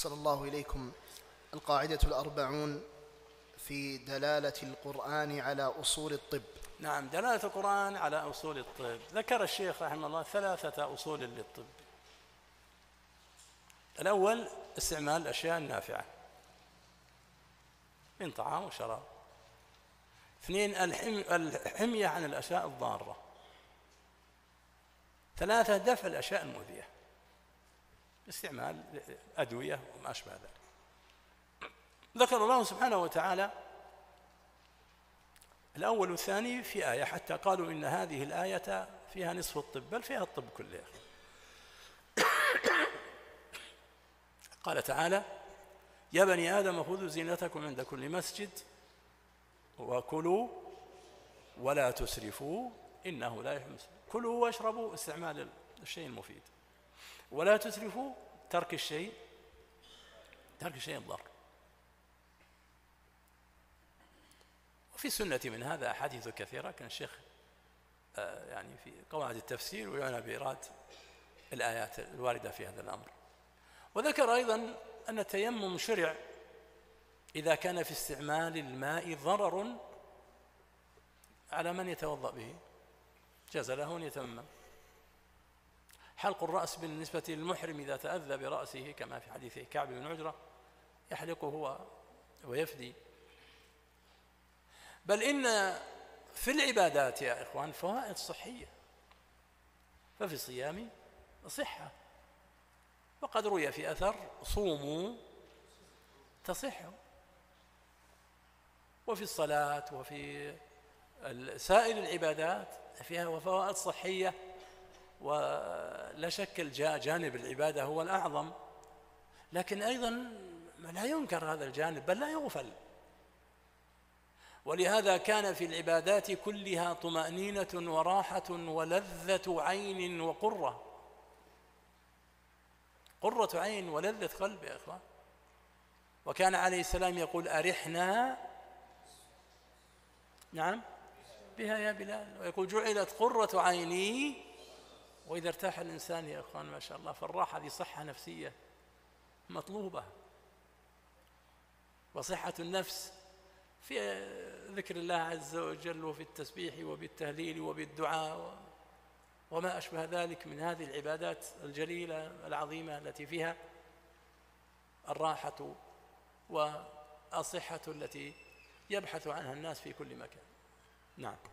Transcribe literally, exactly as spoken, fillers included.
أحسن الله إليكم. القاعدة الأربعون في دلالة القرآن على أصول الطب. نعم، دلالة القرآن على أصول الطب. ذكر الشيخ رحمه الله ثلاثة أصول للطب. الأول استعمال الأشياء النافعة من طعام وشراب. اثنين الحمية عن الأشياء الضارة. ثلاثة دفع الأشياء المؤذية باستعمال أدوية وما أشبه ذلك. ذكر الله سبحانه وتعالى الأول والثاني في آية، حتى قالوا إن هذه الآية فيها نصف الطب، بل فيها الطب كله. قال تعالى: يا بني آدم خذوا زينتكم عند كل مسجد وكلوا ولا تسرفوا إنه لا يحب المسرفين. كلوا واشربوا استعمال الشيء المفيد، ولا تسرفوا ترك الشيء ترك الشيء الضار. وفي السنة من هذا أحاديث كثيرة، كان الشيخ يعني في قواعد التفسير ويعنى بإيراد الآيات الواردة في هذا الأمر. وذكر أيضا أن التيمم شرع إذا كان في استعمال الماء ضرر على من يتوضأ به، جاز له أن يتيمم. حلق الرأس بالنسبة للمحرم إذا تأذى برأسه كما في حديث كعب بن عجرة يحلقه هو ويفدي. بل إن في العبادات يا إخوان فوائد صحية، ففي الصيام صحة، وقد روي في أثر: صوموا تصحوا. وفي الصلاة وفي سائر العبادات فيها فوائد صحية، ولا شك جانب العبادة هو الأعظم، لكن أيضا لا ينكر هذا الجانب بل لا يغفل. ولهذا كان في العبادات كلها طمأنينة وراحة ولذة عين وقرة قرة عين ولذة قلب يا إخوان. وكان عليه السلام يقول: أرحنا نعم بها يا بلال، ويقول: جعلت قرة عيني. وإذا ارتاح الإنسان يا إخوان ما شاء الله، فالراحة دي صحة نفسية مطلوبة، وصحة النفس في ذكر الله عز وجل وفي التسبيح وبالتهليل وبالدعاء وما أشبه ذلك من هذه العبادات الجليلة العظيمة التي فيها الراحة والصحة التي يبحث عنها الناس في كل مكان. نعم.